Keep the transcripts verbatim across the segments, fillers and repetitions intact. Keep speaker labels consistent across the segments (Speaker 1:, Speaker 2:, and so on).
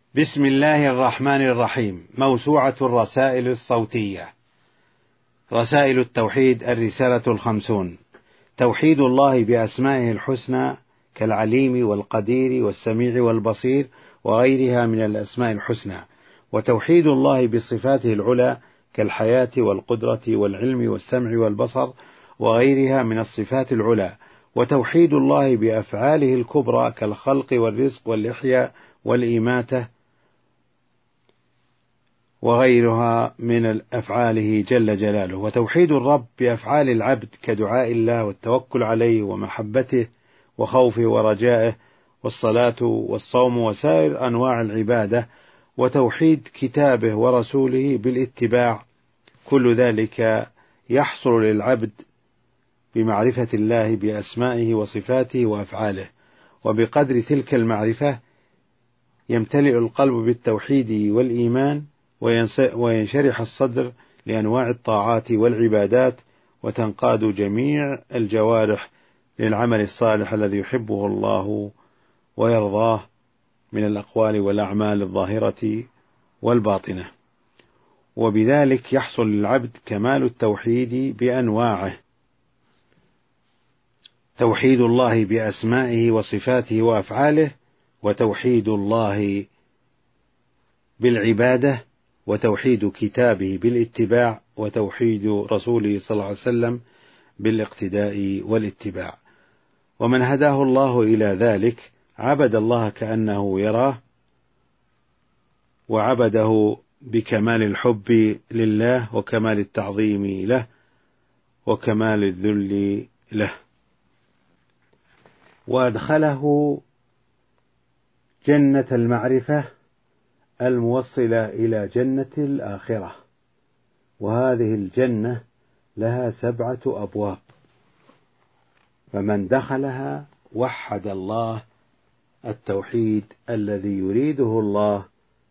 Speaker 1: بسم الله الرحمن الرحيم. موسوعة الرسائل الصوتية. رسائل التوحيد، الرسالة الخمسون. توحيد الله بأسمائه الحسنى كالعليم والقدير والسميع والبصير وغيرها من الأسماء الحسنى، وتوحيد الله بصفاته العلى كالحياة والقدرة والعلم والسمع والبصر وغيرها من الصفات العلى، وتوحيد الله بأفعاله الكبرى كالخلق والرزق والإحياء والإماتة وغيرها من أفعاله جل جلاله، وتوحيد الرب بأفعال العبد كدعاء الله والتوكل عليه ومحبته وخوفه ورجائه والصلاة والصوم وسائر أنواع العبادة، وتوحيد كتابه ورسوله بالاتباع. كل ذلك يحصل للعبد بمعرفة الله بأسمائه وصفاته وأفعاله، وبقدر تلك المعرفة يمتلئ القلب بالتوحيد والإيمان، وينشرح الصدر لأنواع الطاعات والعبادات، وتنقاد جميع الجوارح للعمل الصالح الذي يحبه الله ويرضاه من الأقوال والأعمال الظاهرة والباطنة، وبذلك يحصل للعبد كمال التوحيد بأنواعه: توحيد الله بأسمائه وصفاته وأفعاله، وتوحيد الله بالعبادة، وتوحيد كتابه بالاتباع، وتوحيد رسوله صلى الله عليه وسلم بالاقتداء والاتباع. ومن هداه الله إلى ذلك عبد الله كأنه يراه، وعبده بكمال الحب لله وكمال التعظيم له وكمال الذل له، وأدخله جنة المعرفة الموصلة إلى جنة الآخرة، وهذه الجنة لها سبعة أبواب، فمن دخلها وحد الله التوحيد الذي يريده الله.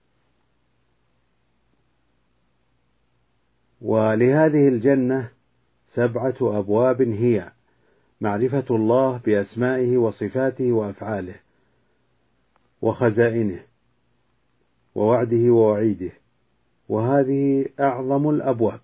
Speaker 1: ولهذه الجنة سبعة أبواب، هي معرفة الله بأسمائه وصفاته وأفعاله وخزائنه ووعده ووعيده، وهذه أعظم الأبواب.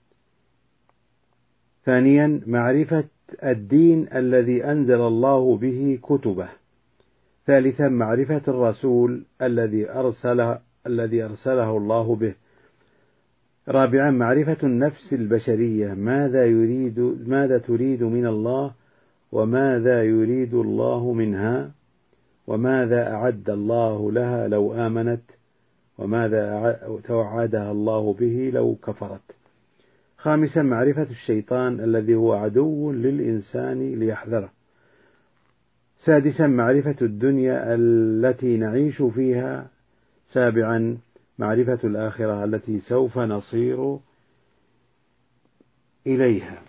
Speaker 1: ثانيا، معرفة الدين الذي أنزل الله به كتبه. ثالثا، معرفة الرسول الذي أرسله الذي أرسله الله به. رابعا، معرفة النفس البشرية، ماذا يريد ماذا تريد من الله، وماذا يريد الله منها، وماذا أعد الله لها لو آمنت، وماذا توعدها الله به لو كفرت. خامسا، معرفة الشيطان الذي هو عدو للإنسان ليحذره. سادسا، معرفة الدنيا التي نعيش فيها. سابعا، معرفة الآخرة التي سوف نصير إليها.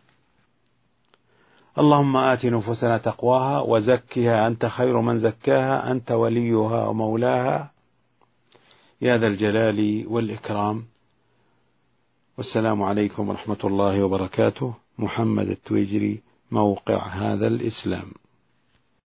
Speaker 1: اللهم آت نفوسنا تقواها وزكها أنت خير من زكاها، أنت وليها ومولاها يا ذا الجلال والإكرام. والسلام عليكم ورحمة الله وبركاته. محمد التويجري، موقع هذا الإسلام.